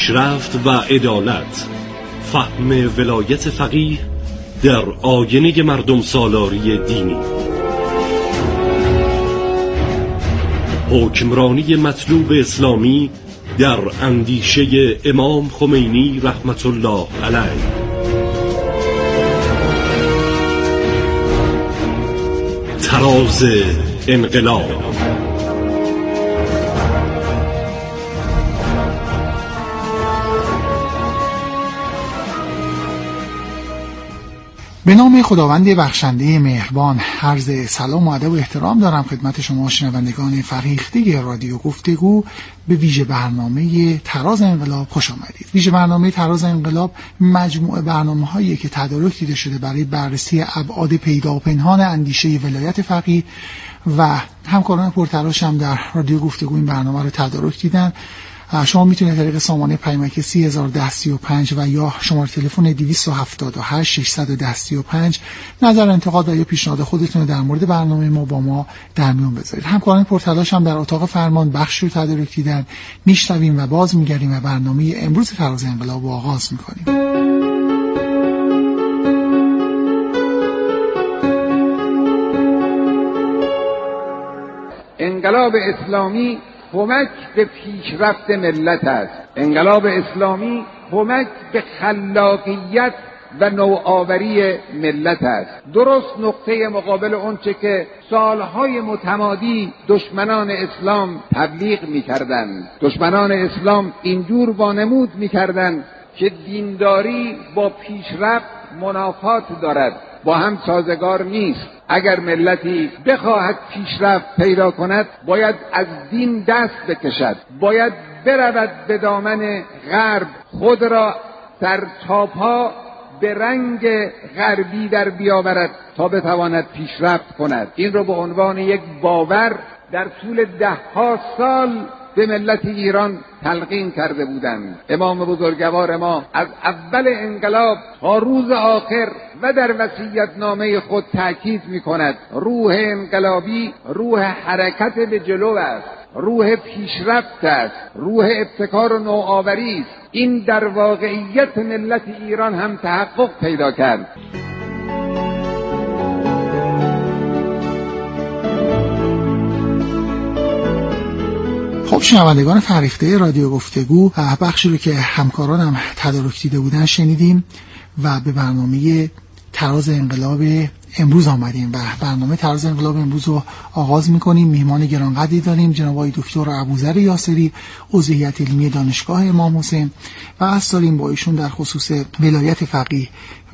پیشرفت و عدالت، فهم ولایت فقیه در آینه مردم سالاری دینی، حکمرانی مطلوب اسلامی در اندیشه امام خمینی رحمت الله علیه، تراز انقلاب. به نام خداوند بخشنده مهربان، عرض سلام و ادب و احترام دارم خدمت شما شنوندگان فریخته رادیو گفتگو. به ویژه برنامه تراز انقلاب خوش آمدید. ویژه برنامه تراز انقلاب مجموعه برنامه‌هایی که تدارک دیده شده برای بررسی ابعاد پیدا و پنهان اندیشه ولایت فقیه و همکاران پرتلاشم در رادیو گفتگو این برنامه رو تدارک دیدن. شما میتونید طریق سامانه پیامک 301035 و یا شماره تلفن 278 61035 نظر، انتقاد و یا پیشنهاد خودتون رو در مورد برنامه ما با ما در میون بذارید. همکاران پرتلاش هم در اتاق فرمان بخش رو تدارک دیدن. میشنویم و باز میگردیم و برنامه امروز تراز انقلاب رو آغاز میکنیم. انقلاب اسلامی کمک به پیشرفت ملت است. انقلاب اسلامی کمک به خلاقیت و نوآوری ملت است. درست نقطه مقابل اونچه که سالهای متمادی دشمنان اسلام تبلیغ می‌کردند. دشمنان اسلام اینجور وانمود می‌کردند که دینداری با پیشرفت منافات دارد، با هم سازگار نیست. اگر ملتی بخواهد پیشرفت پیدا کند باید از دین دست بکشد، باید برود به دامن غرب، خود را در تاپا به رنگ غربی در بیاورد تا بتواند پیشرفت کند. این رو به عنوان یک باور در طول ده‌ها سال به ملت ایران تلقین کرده بودند. امام بزرگوار ما از اول انقلاب تا روز آخر و در وصیت‌نامه خود تأکید می‌کند روح انقلابی روح حرکت به جلو است، روح پیشرفت است، روح ابتکار و نوآوری است. این در واقعیت ملت ایران هم تحقق پیدا کرد. خب شنوندگان فریخته رادیو گفتگو، بخشی رو که همکارانم تدارک دیده بودن شنیدیم و به برنامه تراز انقلاب امروز آمدیم و برنامه تراز انقلاب امروز رو آغاز میکنیم. میهمان گرانقدری داریم، جناب آقای دکتر ابوذر یاسری، عضو هیئت علمی دانشگاه امام حسین و بحث داریم با ایشون در خصوص ولایت فقیه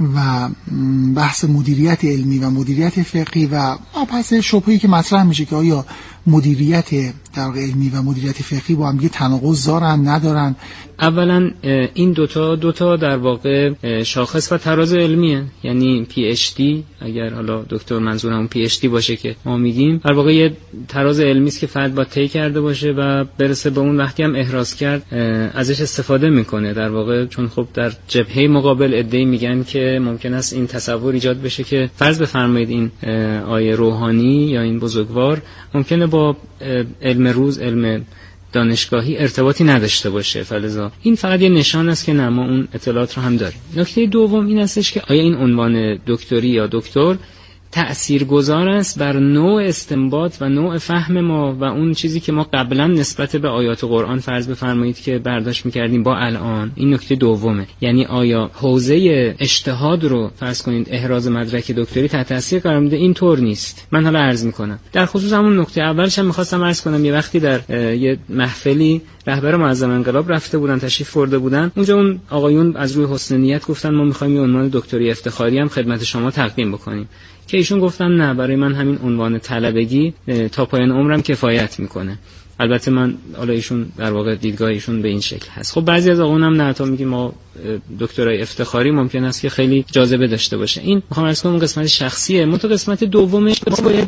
و بحث مدیریت علمی و مدیریت فقهی و پس شبهه‌ای که مطرح میشه که آیا مدیریت در علمی و مدیریت فقهی با هم دیگه تناقض دارن ندارن. اولا این دوتا در واقع شاخص و تراز علمیه، یعنی PhD، اگر حالا دکتر منظور همون PhD باشه که ما میگیم، در واقع یه تراز علمی است که فرد با طی کرده باشه و برسه به اون. وقتی هم احراز کرد ازش استفاده میکنه در واقع، چون خب در جبهه مقابل ادعی میگن که ممکن است این تصور ایجاد بشه که فرض بفرمایید این آیه روحانی یا این بزرگوار ممکنه با علم روز، علم دانشگاهی ارتباطی نداشته باشه، فلذا این فقط یه نشان است که نه، ما اون اطلاعات رو هم داریم. نکته دوم این استش که آیا این عنوان دکتری یا دکتر تأثیرگذار است بر نوع استنباط و نوع فهم ما و اون چیزی که ما قبلا نسبت به آیات قرآن فرض بفرمایید که برداشت می‌کردیم با الان. این نکته دومه، یعنی آیا حوزه اجتهاد رو فرض کنید احراز مدرک دکتری تحت تاثیر قرار میده؟ این طور نیست. من حالا عرض می‌کنم در خصوص همون نکته اولش هم می‌خواستم عرض کنم. یه وقتی در یه محفلی رهبر معظم انقلاب رفته بودن، تشریف برده بودن اونجا، اون آقایون از روی حسن نیت گفتن ما می‌خوایم یه عنوان دکتری افتخاری هم خدمت شما تقدیم بکنیم، که ایشون گفتن نه، برای من همین عنوان طلبگی تا پایان عمرم کفایت میکنه. البته من حالا ایشون در واقع دیدگاه ایشون به این شکل هست. خب بعضی از آقایون هم نه، تا میگیم ما دکترای افتخاری ممکن است که خیلی جاذبه داشته باشه. این میخوام عرض کنم قسمت شخصیه. تو قسمت دومش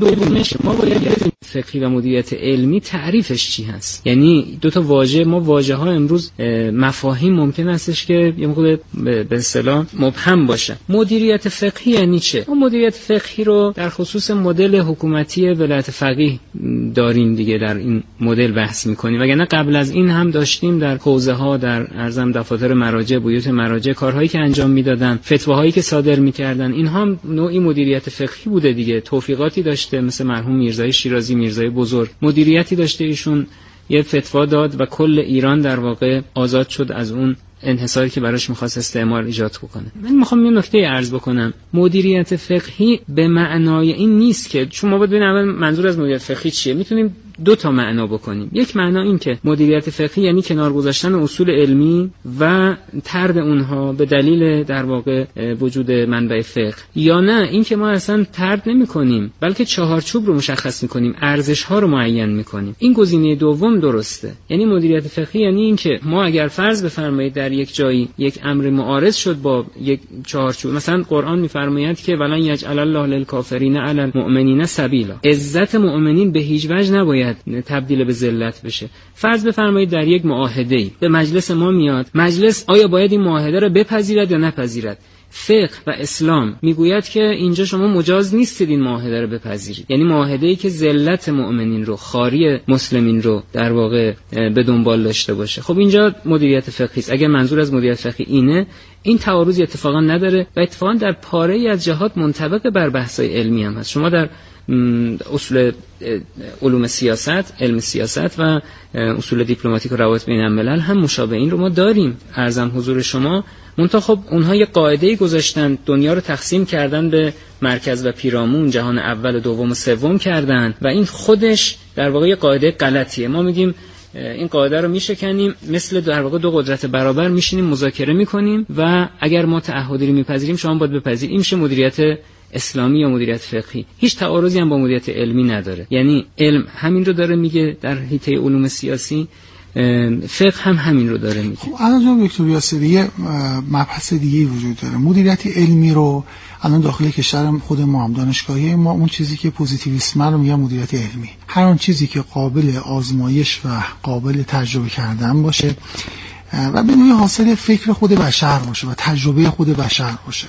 ما باید فقهی و مدیریت علمی تعریفش چی هست. یعنی دو تا واژه، ما واژه ها امروز مفاهیم ممکن استش که یه موقع به اصطلاح مبهم باشه. مدیریت فقهی یعنی چه؟ ما مدیریت فقهی رو در خصوص مدل حکومتی ولایت فقیه داریم دیگه. در این مدل معتدل بحث میکنیم، وگرنه قبل از این هم داشتیم در حوزه ها، در ارزم دفاتر مراجع، بیوت مراجع، کارهایی که انجام میدادن، فتواهایی که صادر میکردن، اینها هم نوعی مدیریت فقهی بوده دیگه. توفیقاتی داشته، مثل مرحوم میرزای شیرازی، میرزای بزرگ، مدیریتی داشته، ایشون یه فتوا داد و کل ایران در واقع آزاد شد از اون انحصاری که براش می‌خواست استعمار ایجاد کنه. من می‌خوام یه نکته عرض بکنم. مدیریت فقهی به معنای این نیست که، چون ما باید ببینیم اول منظور از مدیریت فقهی چیه. میتونیم دو تا معنا بکنیم. یک معنا این که مدیریت فقهی یعنی کنار گذاشتن اصول علمی و طرد اونها به دلیل در واقع وجود منبع فقه، یا نه این که ما اصلا طرد نمی‌کنیم بلکه چهارچوب رو مشخص می‌کنیم، ارزش‌ها رو معین می‌کنیم. این گزینه دوم درسته. یعنی مدیریت فقهی یعنی این که ما اگر فرض بفرمایید در یک جایی یک امر معارض شد با یک چهارچوب، مثلا قرآن می‌فرماید که ولن یجعل الله للکافرین علی المؤمنین سبیلا، عزت مؤمنین به هیچ وجه نباید تبدیل به ذلت بشه. فرض بفرمایید در یک معاهده‌ای به مجلس ما میاد، مجلس آیا باید این معاهده را بپذیرد یا نپذیرد؟ فقه و اسلام میگوید که اینجا شما مجاز نیستید این معاهده رو بپذیرید. یعنی معاهده‌ای که ذلت مؤمنین رو، خواری مسلمین رو در واقع به دنبال داشته باشه. خب اینجا مدیریت فقهی است. اگر منظور از مدیریت فقهی اینه، این تعارضی اتفاقا نداره و اتفاقا در پاره‌ای از جهات منطبق بر بحث‌های علمی هم هست. شما در اصول علوم سیاست، علم سیاست و اصول دیپلماتیک و روابط بین الملل هم مشابه این رو ما داریم. عرضم حضور شما، منتها خب اونها یه قاعده‌ای گذاشتن، دنیا رو تقسیم کردن به مرکز و پیرامون، جهان اول و دوم و سوم کردن و این خودش در واقع یه قاعده غلطیه. ما میگیم این قاعده رو میشکنیم، مثل در واقع دو قدرت برابر میشینیم مذاکره میکنیم و اگر ما تعهدی رو میپذیریم شما باید بپذیرید. این میشه مدیریت اسلامی یا مدیریت فقهی. هیچ تعارضی هم با مدیریت علمی نداره. یعنی علم همین رو داره میگه در حیطه علوم سیاسی، فقه هم همین رو داره میگه. خب الان جناب دکتر یاسری مبحث دیگه وجود داره. مدیریت علمی رو الان داخل کشور خود ما هم دانشگاهی ما اون چیزی که پوزیتیویسم رو میگن مدیریت علمی، هر اون چیزی که قابل آزمایش و قابل تجربه کردن باشه و به نوعی حاصل فکر خود بشر باشه و تجربه خود بشر باشه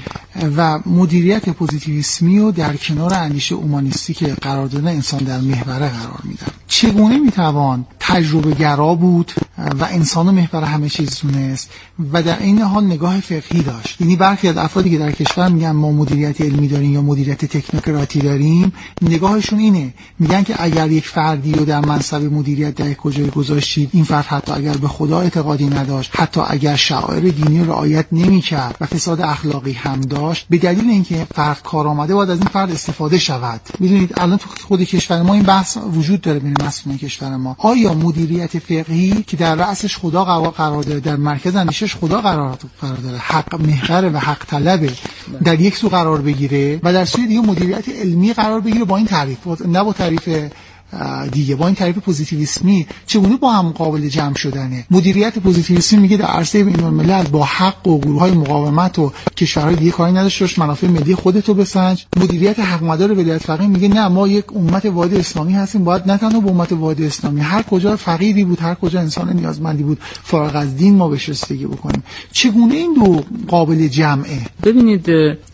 و مدیریت پوزیتیویسمی رو در کنار اندیشه اومانیستی که قرار دادن انسان در محور قرار میدن. چگونه میتوان تجربه گرا بود و انسان محور همه چیز دونست و در این حال نگاه فقهی داشت؟ یعنی برخی از افرادی که در کشور میگن ما مدیریت علمی داریم یا مدیریت تکنوکراتی داریم، نگاهشون اینه، میگن که اگر یک فردی رو در منصب مدیریت در کجای گذاشتید، این فرد حتی اگر به خدا اعتقادی نداشت، حتی اگر شعائر دینی رعایت نمی‌کرد و فساد اخلاقی هم داشت، به دلیل اینکه فرد کارآمده باید از این فرد استفاده شود. می‌دونید الان تو خود کشور ما این بحث وجود داره بین مسئولین کشور ما. آیا مدیریت فقهی که در رأسش خدا قرار داره، در مرکز اندیشش خدا قرار داره، حق محور و حق طلبه، در یک سو قرار بگیره و در سوی دیگه مدیریت علمی قرار بگیره با این تعریف، نه با تعریف دیگه، با این تعریف پوزیتیویسمی، چگونه با هم قابل جمع شدنه؟ مدیریت پوزیتیویسمی میگه در عرصه بین‌الملل با حق و گروه‌های مقاومت و کشورهای دیگه کاری نداشته باش، منافع ملی خودتو بسنج. مدیریت حق مدار ولایت فقیه میگه نه، ما یک امت واحد اسلامی هستیم، باید نه تنها به امت واحد اسلامی، هر کجا فقیری بود، هر کجا انسان نیازمندی بود، فارغ از دین ما بهش رسیدگی بکنیم. چگونه این دو قابل جمعه؟ ببینید،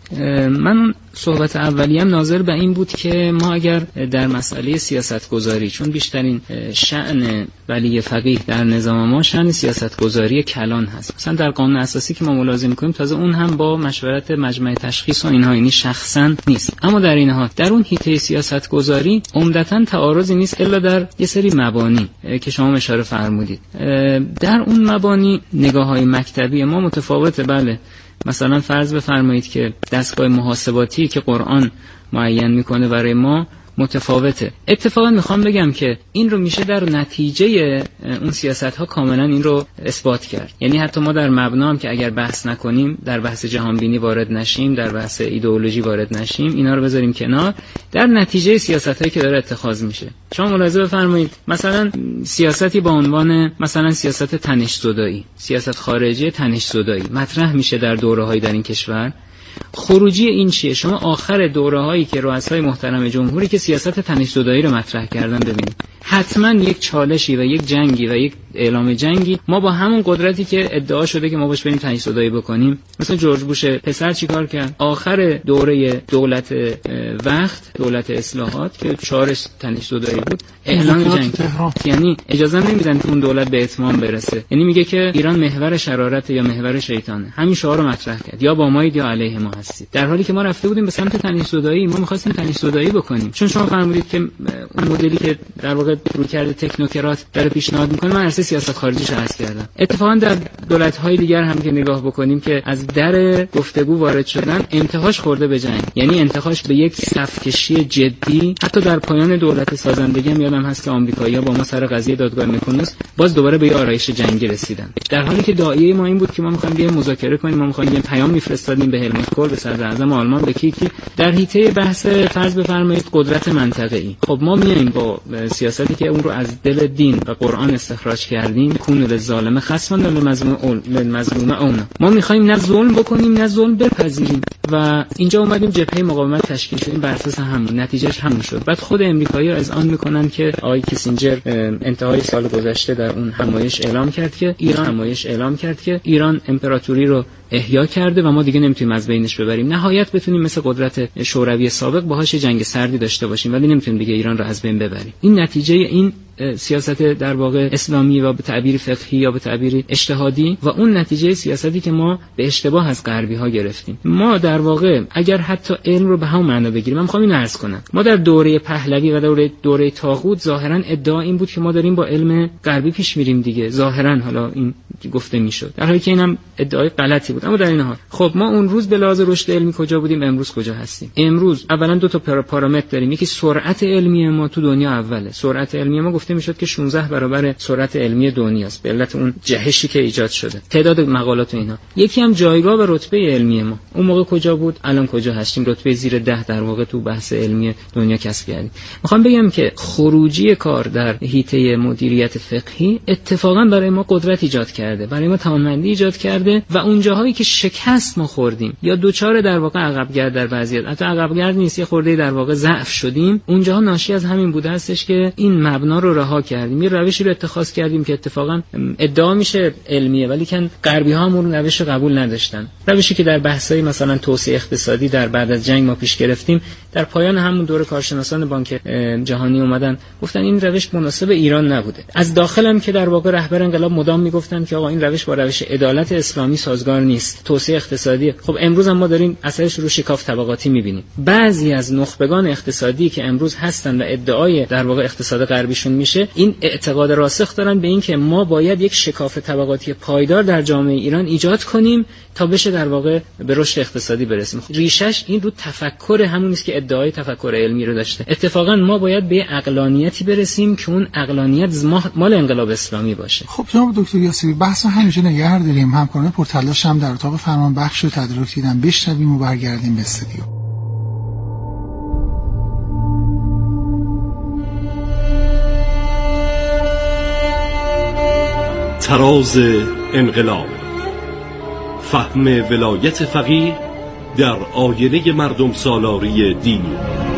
من صحبت اولیه‌ام ناظر به این بود که ما اگر در مسئله سیاستگذاری، چون بیشترین شأن ولی فقیه در نظام ما شأن سیاستگذاری کلان هست، مثلا در قانون اساسی که ما ملاحظه می‌کنیم تازه اون هم با مشورت مجمع تشخیص و اینها، یعنی شخصا نیست، اما در این حال در اون حیطه سیاستگذاری عمدتاً تعارضی نیست الا در یه سری مبانی که شما اشاره فرمودید. در اون مبانی نگاه‌های مکتبی ما متفاوته. بله، مثلا فرض بفرمایید که دستگاه محاسباتی که قرآن معین میکنه برای ما متفاوته. اتفاقا میخوام بگم که این رو میشه در نتیجه اون سیاست ها کاملا این رو اثبات کرد. یعنی حتی ما در مبنا هم که اگر بحث نکنیم، در بحث جهان بینی وارد نشیم، در بحث ایدئولوژی وارد نشیم، اینا رو بذاریم کنار، در نتیجه سیاست هایی که داره اتخاذ میشه. شما ملاحظه بفرمایید مثلا سیاستی با عنوان مثلا سیاست تنش زدایی، سیاست خارجی تنش زدایی مطرح میشه در دوره‌های در این کشور. خروجی این چیه؟ شما آخر دوره‌هایی که رؤسای محترم جمهوری که سیاست تنش زدایی رو مطرح کردن ببینید، حتما یک چالشی و یک جنگی و یک اعلام جنگی ما با همون قدرتی که ادعا شده که ما باش بریم تنش زدایی بکنیم، مثلا جورج بوش پسر چیکار کرد آخر دوره دولت وقت، دولت اصلاحات که شعارش تنش زدایی بود، اعلام جنگ، یعنی اجازه نمیدن که اون دولت به اتمام برسه. یعنی میگه که ایران محور شرارت یا محور شیطانه. همین شعار رو مطرح کرد، یا با مایید یا علیه ما هستید. در حالی که ما رفته بودیم به سمت تنش زدایی، ما می‌خواستیم تنش زدایی بکنیم. چون شما فرمودید که اون مدلی که در واقع رویکرد تکنوکرات در پیشنهاد می‌کنه، من عرصه سیاست خارجیش عرض کردم. اتفاقا در دولت‌های دیگر هم که نگاه بکنیم که از در گفتگو وارد شدن، انتهاش خورده به جنگ. یعنی انتهاش به یک صف‌کشی جدی. حتی در پایان دولت سازندگی هم یادم هست که آمریکایی‌ها با ما سر قضیه دادگاه میکنوس باز دوباره به آرایش جنگی رسیدن. در حالی که داعیه ما این بود که ما می‌خوایم بیایم مذاکره کنیم، ما می‌خوایم یه پیام می‌فرستادیم به هلموت کول، به صدر اعظم آلمان، به کی در حیطه بحث فرض بفرمایید قدرت منطقه‌ای. خب ما میایم با سیاستی که اون رو از دل دین و قرآن استخراج کردیم، کون للظالم خصما للمظلوم اون. ما می‌خوایم نه ظلم بکنیم نه ظلم بپذیریم و اینجا اومدیم جبهه مقاومت تشکیل شدیم بر اساس همون، نتیجهش همون شد. بعد خود امریکایی‌ها اذعان می‌کنن که آقای کیسینجر انتهای سال گذشته در اون همایش اعلام کرد که ایران امپراتوری رو احیا کرده و ما دیگه نمیتونیم از بینش ببریم. نهایت بتونیم مثل قدرت شوروی سابق باهاش جنگ سردی داشته باشیم، ولی نمیتونیم دیگه ایران رو از بین ببریم. این نتیجه این سیاست در واقع اسلامی و به تعبیر فقهی یا به تعبیر اجتهادی و اون نتیجه سیاستی که ما به اشتباه از غربی ها گرفتیم. ما در واقع اگر حتی علم رو به همون معنا بگیریم، من می‌خوام اینو عرض کنم، ما در دوره پهلوی و دوره طاغوت ظاهرا ادعا این بود که ما داریم با علم غربی پیش میریم دیگه، ظاهرا حالا این گفته میشد، در حالی که اینم ادعای غلطی بود. اما در این حال خب ما اون روز به لحاظ رشد علمی کجا بودیم، امروز کجا هستیم؟ امروز اولا دو تا پارامتر داریم، یکی سرعت علمی ما تو دنیا اوله. سرعت علمی ما گفته میشد که 16 برابر سرعت علمی دنیاست به علت اون جهشی که ایجاد شده، تعداد مقالات و اینا. یکی هم جایگاه و رتبه علمی ما اون موقع کجا بود، الان کجا هستیم؟ رتبه زیر 10 در واقع تو بحث علمی دنیا کسب کردیم. میخوام بگم که خروجی کار در حیطه مدیریت فقهی اتفاقا برای ما قدرت ایجاد کرده، برای ما توانمندی ایجاد کرده و اون جاهایی که شکست ما خوردیم یا دوچار در واقع عقبگرد در وضعیت، حتی عقبگرد نیست، یه خورده در واقع ضعف شدیم، اونجاها ناشی از همین بوده هستش که این مبنا رو رها کردیم، یه روشی رو اتخاذ کردیم که اتفاقا ادعا میشه علمیه ولی کن غربی ها هم اون روش قبول نداشتن. روشی که در بحث‌های مثلا توسعه اقتصادی در بعد از جنگ ما پیش گرفتیم، در پایان همون دوره کارشناسان بانک جهانی اومدن گفتن این روش مناسب ایران نبوده. از داخل هم که در واقع رهبر انقلاب مدام میگفتن که آقا این روش با روش عدالت اسلامی سازگار نیست، توسعه اقتصادی. خب امروز هم ما داریم اثرش رو شکاف طبقاتی میبینیم. بعضی از نخبگان اقتصادی که امروز هستن و ادعای در واقع اقتصاد غربیشون میشه، این اعتقاد راسخ دارن به این که ما باید یک شکاف طبقاتی پایدار در جامعه ایران ایجاد کنیم تا بشه در واقع به رشد اقتصادی برسیم. ریشش این رو تفکر همون است که ادعای تفکر علمی رو داشته. اتفاقا ما باید به عقلانیتی برسیم که اون عقلانیت مال انقلاب اسلامی باشه. خب جناب دکتر یاسری، بحث همینجا نگه داریم. همکاران پرتلاش هم در اتاق فرمان بخش و تدارک دیدن، بشنویم و برگردیم به استودیو. تراز انقلاب، فهم ولایت فقیه در آینه مردم سالاری دینی.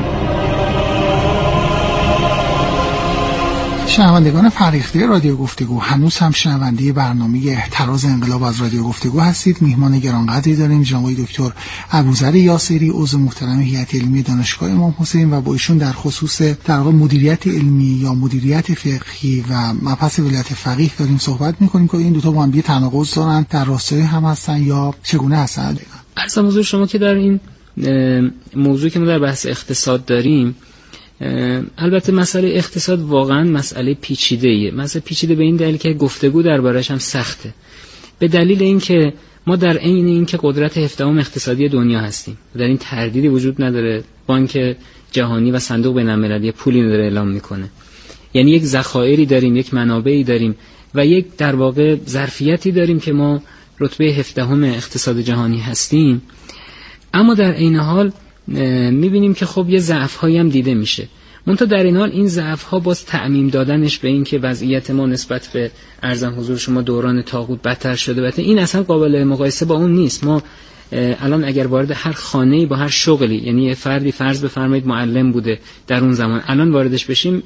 شنوندگان فریخته رادیو گفتگو، هنوز هم شنونده برنامه تراز انقلاب از رادیو گفتگو هستید. میهمان گرانقدری داریم، جناب دکتر ابوذر یاسری، عضو محترم هیئت علمی دانشگاه امام حسین، و با ایشون در خصوص در واقع مدیریت علمی یا مدیریت فقهی و مبحث ولایت فقیه داریم صحبت می‌کنیم که این دو تا با هم دیگه تناقض دارن، در راستای هم هستن یا چگونه هستن؟ عرضم حضور شما که در این موضوعی که ما در بحث اقتصاد داریم، البته مسئله اقتصاد واقعا مسئله پیچیده‌ایه. مسئله پیچیده به این دلیل که گفتگو دربارش هم سخته، به دلیل اینکه ما در عین اینکه قدرت 17ام اقتصادی دنیا هستیم، در این تردیدی وجود نداره. بانک جهانی و صندوق بین‌المللی پولی داره اعلام میکنه، یعنی یک ذخایری داریم، یک منابعی داریم و یک در واقع ظرفیتی داریم که ما رتبه 17ام اقتصاد جهانی هستیم. اما در عین حال میبینیم که خب یه ضعف‌هایی هم دیده میشه. منتها در این حال این ضعف‌ها باز تعمیم دادنش به این که وضعیت ما نسبت به ارزم حضور شما دوران طاغوت بدتر شده، این اصلا قابل مقایسه با اون نیست. ما الان اگر وارد هر خانه‌ای با هر شغلی، یعنی فردی فرض بفرمایید معلم بوده در اون زمان، الان واردش بشیم،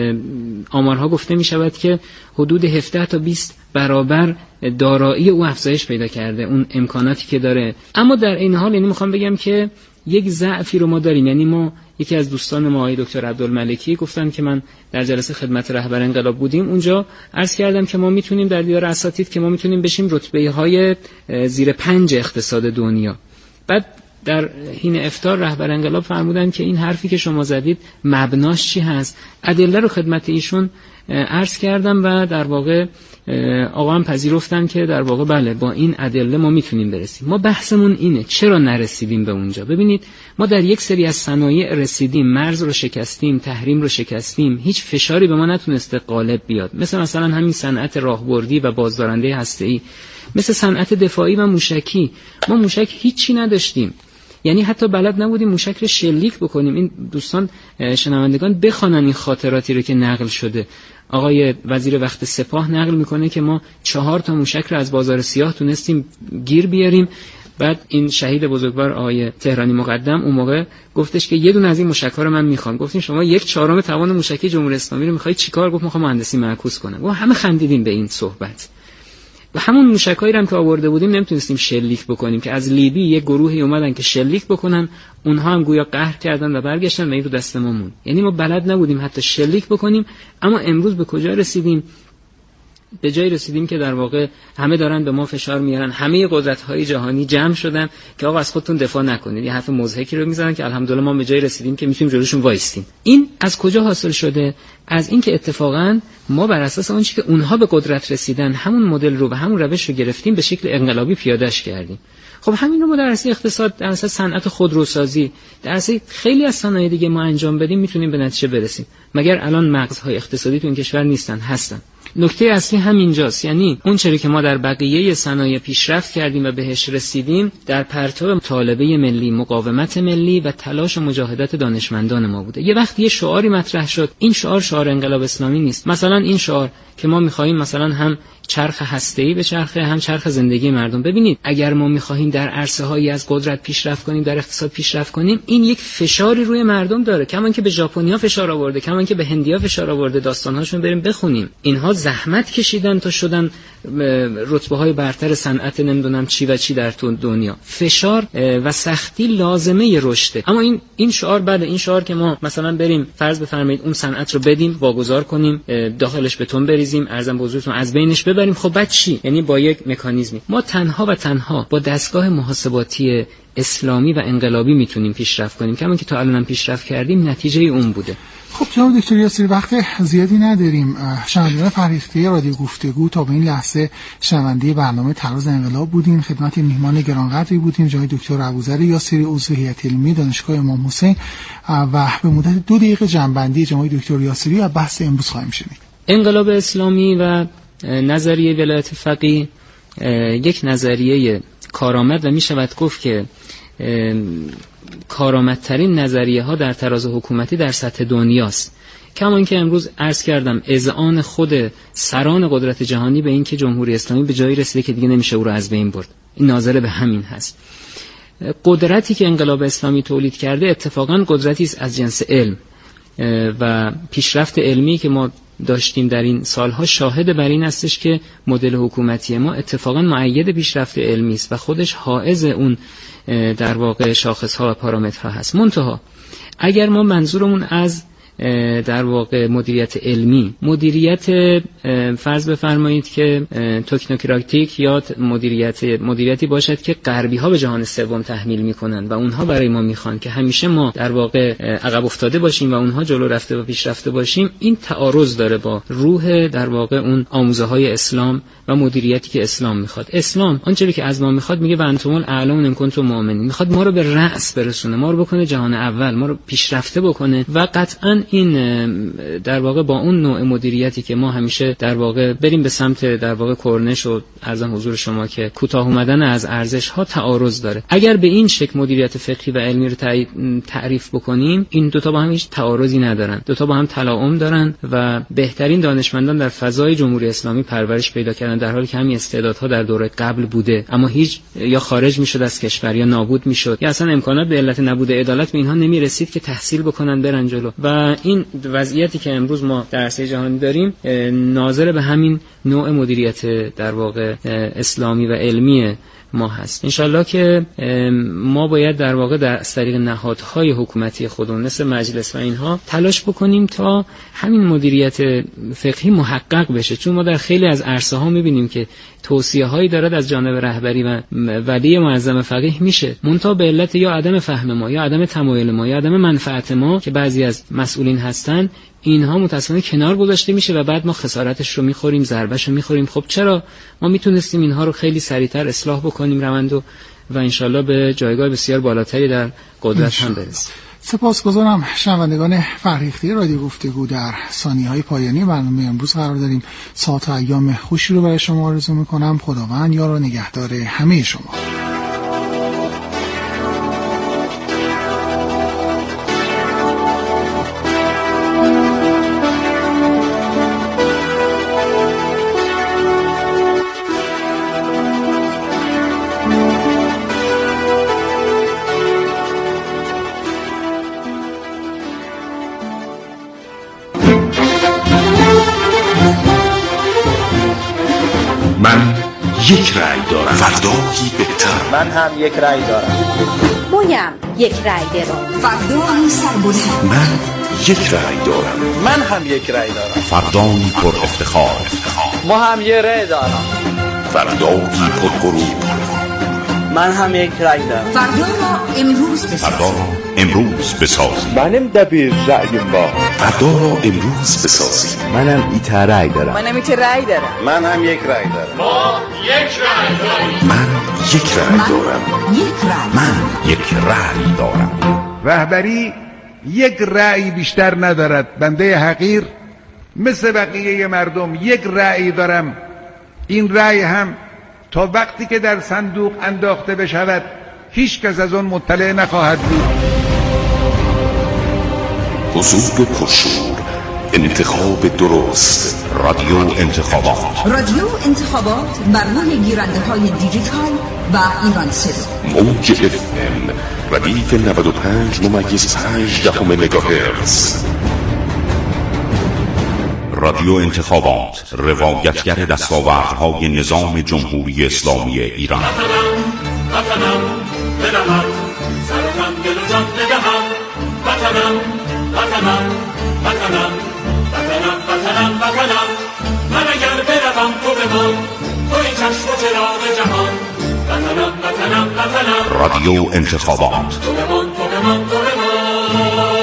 آمارها گفته می شود که حدود 17 تا 20 برابر دارایی او افزایش پیدا کرده، اون امکاناتی که داره. اما در این حال یعنی میخوام بگم که یک ضعفی رو ما داریم. یعنی ما، یکی از دوستان ما آقای دکتر عبدالملکی گفتن که من در جلسه خدمت رهبر انقلاب بودیم، اونجا عرض کردم که ما میتونیم در دیدار اساتید که ما میتونیم بشیم رتبه‌های زیر 5 اقتصاد دنیا. بعد در حین افطار رهبر انقلاب فرمودن که این حرفی که شما زدید مبناش چی هست؟ ادله رو خدمت ایشون عرض کردم و در واقع آقا هم پذیرفتن که در واقع بله با این ادله ما میتونیم برسیم. ما بحثمون اینه چرا نرسیدیم به اونجا. ببینید ما در یک سری از صنایع رسیدیم، مرز رو شکستیم، تحریم رو شکستیم، هیچ فشاری به ما نتونسته غالب بیاد. مثلا همین صنعت راهبردی و بازدارنده هسته‌ای، مثل صنعت دفاعی و موشکی. ما موشک هیچی نداشتیم، یعنی حتی بلد نبودیم موشک رو شلیک بکنیم. این دوستان شنوندگان بخوانن این خاطراتی رو که نقل شده. آقای وزیر وقت سپاه نقل میکنه که ما 4 تا موشک رو از بازار سیاه تونستیم گیر بیاریم. بعد این شهید بزرگوار آقای تهرانی مقدم اون موقع گفتش که یه دونه از این موشک‌ها رو من میخوام. گفتیم شما 1/4 توان موشکی جمهوری اسلامی رو میخوای چیکار؟ گفت میخوام مهندسی معکوس کنم. و همه خندیدیم به این صحبت. و همون موشکایی هم که آورده بودیم نمیتونستیم شلیک بکنیم، که از لیبی یک گروهی اومدن که شلیک بکنن، اونها هم گویا قهر کردن و برگشتن و این رو دست ما موند. یعنی ما بلد نبودیم حتی شلیک بکنیم. اما امروز به کجا رسیدیم؟ به جایی رسیدیم که در واقع همه دارن به ما فشار میارن، همه قدرت‌های جهانی جمع شدن که آقا از خودتون دفاع نکنید. یه حرف مضحکی رو میزنن که الحمدلله ما به جایی رسیدیم که میتونیم جلوشون وایستیم. این از کجا حاصل شده؟ از اینکه اتفاقا ما بر اساس اون چیزی که اونها به قدرت رسیدن همون مدل رو و همون روش رو گرفتیم، به شکل انقلابی پیاده‌اش کردیم. خب همین رو ما در عرصه اقتصاد، در عرصه صنعت خودروسازی، در عرصه خیلی از صنایع دیگه ما انجام بدیم، میتونیم به نتیجه برسیم. مگر الان مغزهای اقتصادی تو این کشور نیستن؟ هستن. نکته اصلی همینجاست. یعنی اون چیزی که ما در بقیه صنایع پیشرفت کردیم و بهش رسیدیم در پرتو مطالبه ملی، مقاومت ملی و تلاش و مجاهدت دانشمندان ما بوده. یه وقت یه شعاری مطرح شد، این شعار انقلاب اسلامی نیست. مثلا این شعار که ما می‌خوایم مثلا هم چرخ هسته‌ای به چرخه، هم چرخ زندگی مردم. ببینید اگر ما می‌خواهیم در عرصه‌هایی از قدرت پیشرفت کنیم، در اقتصاد پیشرفت کنیم، این یک فشاری روی مردم داره. کمان که به ژاپنیا فشار آورده، کمان که به هندیا فشار آورده. داستان‌هاشون بریم بخونیم. اینها زحمت کشیدن تا شدن رتبه‌های برتر صنعت نمیدونم چی و چی در دنیا. فشار و سختی لازمه رشد. اما این شعار، بله این شعار که ما مثلا بریم فرض بفرمایید اون صنعت رو بدیم، واگذار کنیم، داخلش بتون بریزیم، ارزم بزرگتون از بینش ببریم، خب بعد چی؟ یعنی با یک مکانیزمی ما تنها با دستگاه محاسباتی اسلامی و انقلابی میتونیم پیشرفت کنیم. کما که تا الان پیشرفت کردیم نتیجه اون بوده. خب جناب دکتر یاسری، وقت زیادی نداریم. شنوندگان فرهیخته رادیو گفتگو تا به این لحظه شنونده برنامه تراز انقلاب بودیم. خدمت میهمان گرانقدری بودیم جناب دکتر ابوذر یاسری، عضو هیئت علمی دانشگاه امام حسین، و به مدت 2 دقیقه جنبندی جناب دکتر یاسری و بحث امروز خواهیم شنید. انقلاب اسلامی و نظریه ولایت فقیه یک نظریه کارآمد و می شود گفت که کارآمدترین نظریه ها در تراز حکومتی در سطح دنیاست. کما اینکه امروز عرض کردم اذعان خود سران قدرت جهانی به این که جمهوری اسلامی به جایی رسیده که دیگه نمیشه او رو از بین برد. این ناظر به همین هست. قدرتی که انقلاب اسلامی تولید کرده اتفاقا قدرتی است از جنس علم و پیشرفت علمی که ما داشتیم در این سالها شاهد بر این هستش که مدل حکومتی ما اتفاقا مؤید پیشرفت علمی است و خودش حائز اون در واقع شاخص‌ها و پارامترها هست. منتها اگر ما منظورمون از در واقع مدیریت علمی، مدیریت فرض بفرمایید که تکنوکراتیک یا مدیریتی باشد که غربی ها به جهان سوم تحمیل میکنن و اونها برای ما میخوان که همیشه ما در واقع عقب افتاده باشیم و اونها جلو رفته و پیشرفته باشیم، این تعارض داره با روح در واقع اون آموزه های اسلام و مدیریتی که اسلام میخواد. اسلام آنچه که از ما میخواد میگه و انتم الاعلون ان کنتم مؤمنین، میخواد ما رو به رأس برسونه، ما رو بکنه جهان اول، ما رو پیشرفته بکنه و قطعاً این در واقع با اون نوع مدیریتی که ما همیشه در واقع بریم به سمت در واقع کرنش و عرضم حضور شما که کوتاه اومدن از ارزش ها تعارض داره. اگر به این شکل مدیریت فقهی و علمی رو تعریف بکنیم، این دوتا با هم هیچ تعارضی ندارن، دوتا با هم تلاعم دارن و بهترین دانشمندان در فضای جمهوری اسلامی پرورش پیدا کردن، در حالی که همین استعدادها در دوره قبل بوده اما هیچ یا خارج میشد از کشور یا نابود میشد یا اصلا امکانات به علت نبود عدالت به اینها نمیرسید که تحصیل بکنن برن جلو. و این وضعیتی که امروز ما در عرصه جهانی داریم ناظر به همین نوع مدیریت در واقع اسلامی و علمی ما هست. انشالله که ما باید در واقع در طریق نهادهای حکومتی خودمون مثل مجلس و اینها تلاش بکنیم تا همین مدیریت فقهی محقق بشه، چون ما در خیلی از عرصه ها میبینیم که توصیه هایی دارد از جانب رهبری و ولی معظم فقیه میشه، منتها به علت یا عدم فهم ما یا عدم تمایل ما یا عدم منفعت ما که بعضی از مسئولین هستن، اینها متأسفانه کنار گذاشته میشه و بعد ما خسارتش رو میخوریم، ضربهش رو میخوریم. خب چرا ما میتونستیم اینها رو خیلی سریعتر اصلاح بکنیم روندو و انشالله به جایگاه بسیار بالاتری در قدرت هم برسیم. سپاسگزارم. شنوندگان فرهیخته رادیو گفتگو، در ثانیه‌های پایانی برنامه امروز قرار داریم. ساعت و ایام خوشی رو برای شما آرزو میکنم. خداوند یار و نگهدار همه شما. من یک رأی دارم، فردایی بهتر. من هم یک رأی دارم. مویم یک رأی دارم. فردایی سربلند. من یک رأی دارم. من هم یک رأی دارم. فردایی پر افتخار. ما هم یک رأی دارم. فردایی پر غرور. من هم یک رأی دارم. فردا را امروز بسازیم. فردا را امروز بسازیم. منم دبیر رأیم با. فردا را امروز بسازیم. منم ایت رأی دارم. من هم یک رأی دارم. من هم یک رأی دارم. ما یک رأی داریم. من یک رأی دارم. من یک رأی دارم. رهبری یک رأی بیشتر ندارد. بنده حقیر مثل بقیه مردم یک رأی دارم. این رأی هم تا وقتی که در صندوق انداخته بشود هیچ کس از آن مطلع نخواهد بود. حضور پرشور، انتخاب درست، رادیو انتخابات. رادیو انتخابات بر روی گیرنده های دیجیتال و ایران صدا. موج FM ردیف 95.5 مگاهرتز. رادیو انتخابات، روایتگر دستاوردهای نظام جمهوری اسلامی ایران. وطنم بدهم سرتم دل و جان بدهم وطنم وطنم وطنم وطنم وطنم وطنم من اگر بروم تو بمان توی چشم و چراغ جهان وطنم وطنم وطنم رادیو انتخابات. تو بمان تو بمان تو بمان.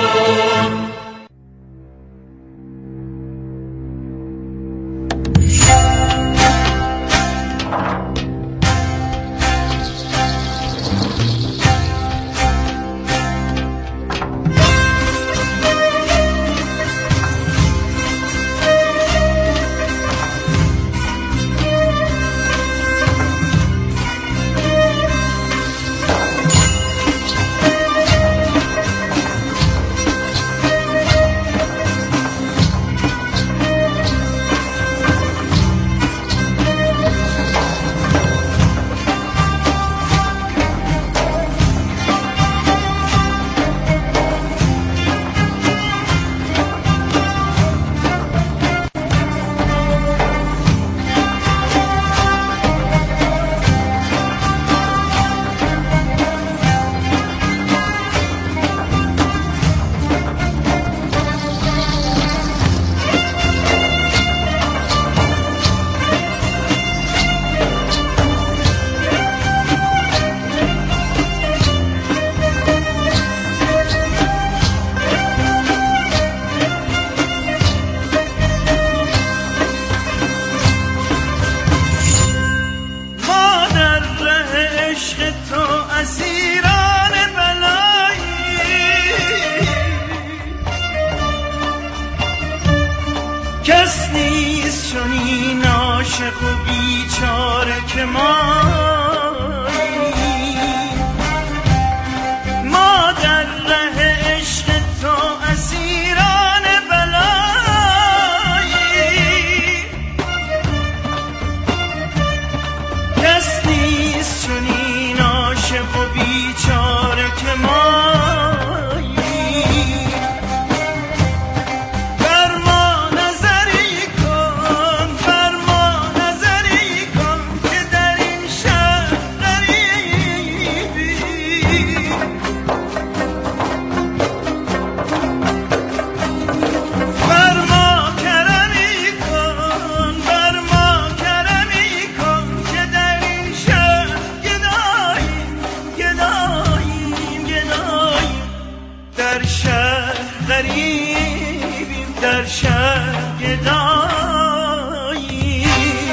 عاشق و بیچاره که ما در ره عشق تو اسیران بلایی، کس نیست چنین عاشق و بیچاره که ما در شهر گدایی.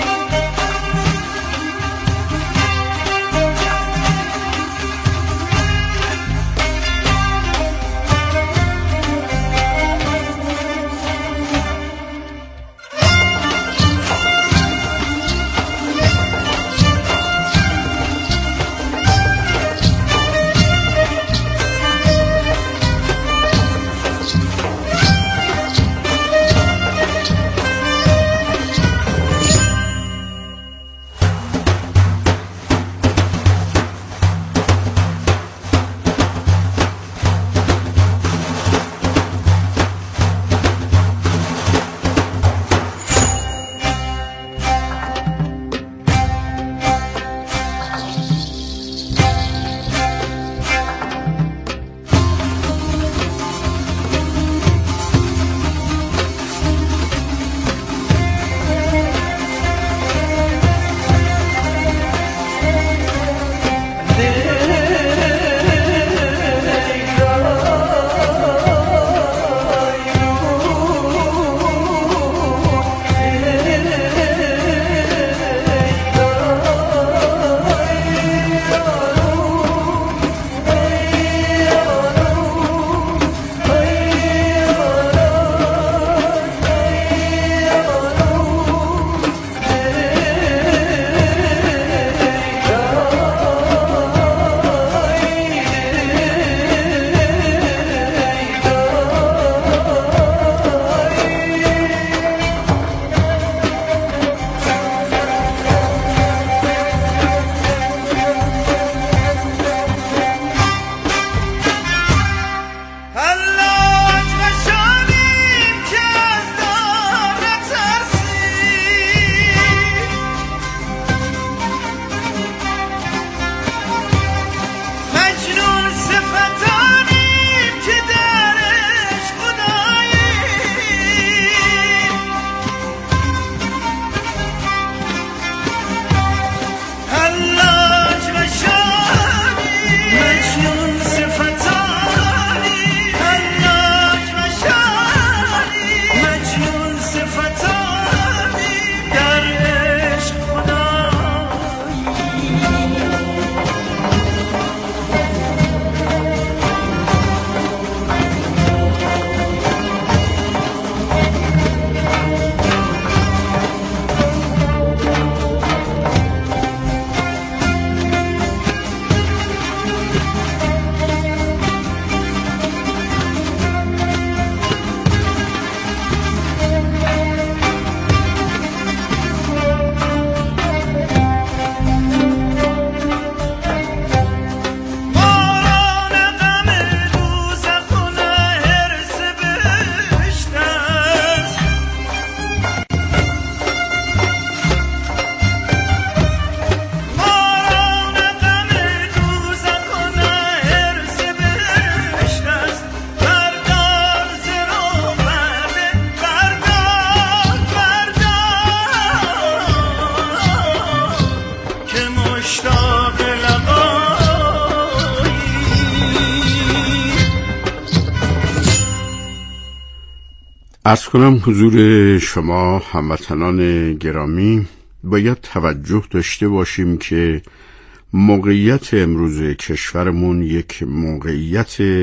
عرض کنم حضور شما هموطنان گرامی، باید توجه داشته باشیم که موقعیت امروز کشورمون یک موقعیت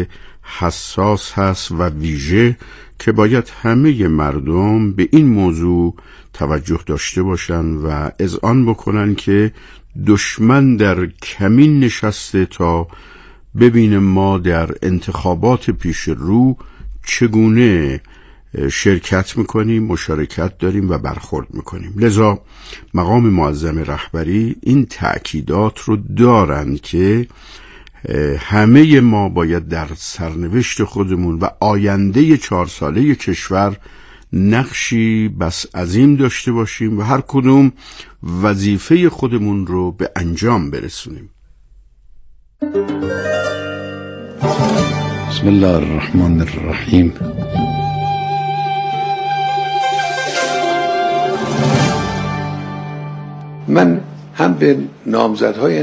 حساس هست و ویژه که باید همه مردم به این موضوع توجه داشته باشن و اذعان بکنن که دشمن در کمین نشسته تا ببینه ما در انتخابات پیش رو چگونه شرکت میکنیم، مشارکت داریم و برخورد میکنیم. لذا مقام معظم رهبری این تأکیدات رو دارند که همه ما باید در سرنوشت خودمون و آینده 4 ساله کشور نقشی بس عظیم داشته باشیم و هر کدوم وظیفه خودمون رو به انجام برسونیم. بسم الله الرحمن الرحیم. من هم به نامزدهای